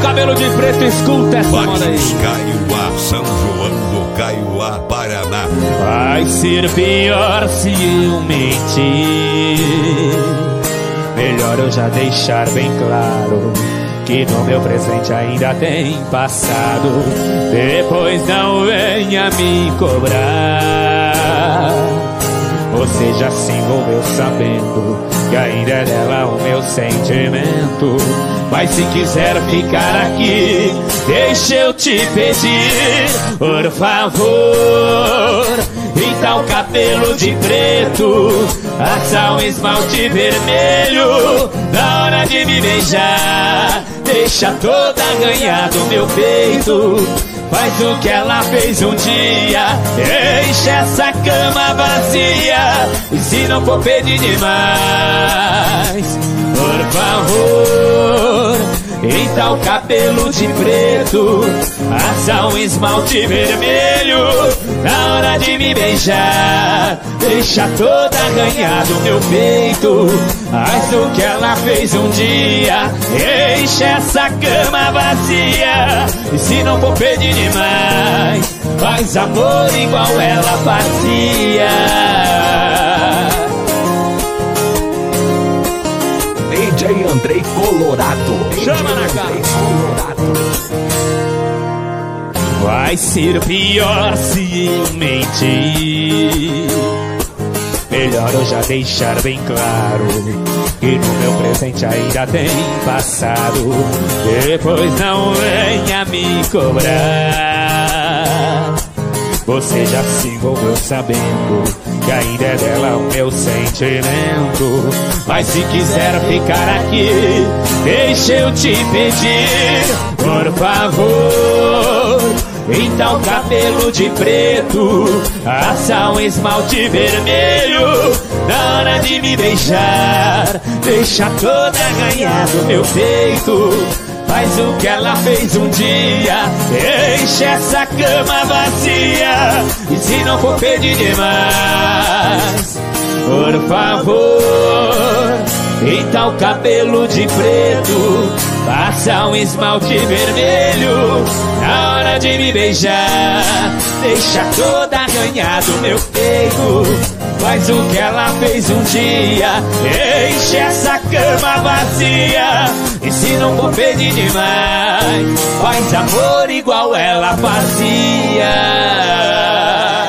cabelo de preto, escuta essa moda aí. Caiuá, São João do Caiuá, Paraná. Vai ser pior se eu mentir. Melhor eu já deixar bem claro que no meu presente ainda tem passado. Depois não venha me cobrar. Você já se envolveu sabendo que ainda é dela o meu sentimento. Mas se quiser ficar aqui, deixa eu te pedir, por favor. Pinta o cabelo de preto, passa um esmalte vermelho. Na hora de me beijar, deixa toda arranhada o meu peito. Faz o que ela fez um dia, enche essa cama vazia. E se não for pedir demais, por favor, pinta o cabelo de preto, passa um esmalte vermelho. Na hora de me beijar, deixa toda arranhada o meu peito. Faz o que ela fez um dia, enche essa cama vazia. E se não for pedir demais, faz amor igual ela fazia. DJ Andrei Colorado. Chama na cara. Vai ser pior se eu mentir. Melhor eu já deixar bem claro que no meu presente ainda tem passado. Depois não venha me cobrar. Você já se envolveu sabendo que ainda é dela o meu sentimento. Mas se quiser ficar aqui, deixa eu te pedir, por favor. Pinta o cabelo de preto, passa um esmalte vermelho. Na hora de me beijar, deixa toda arranhada o meu peito. Faz o que ela fez um dia, enche essa cama vazia. E se não for pedir demais, por favor, pinta o cabelo de preto, passa um esmalte vermelho. Na hora de me beijar, deixa toda arranhada o meu peito. Faz o que ela fez um dia, enche essa cama vazia. E se não for pedir demais, faz amor igual ela fazia.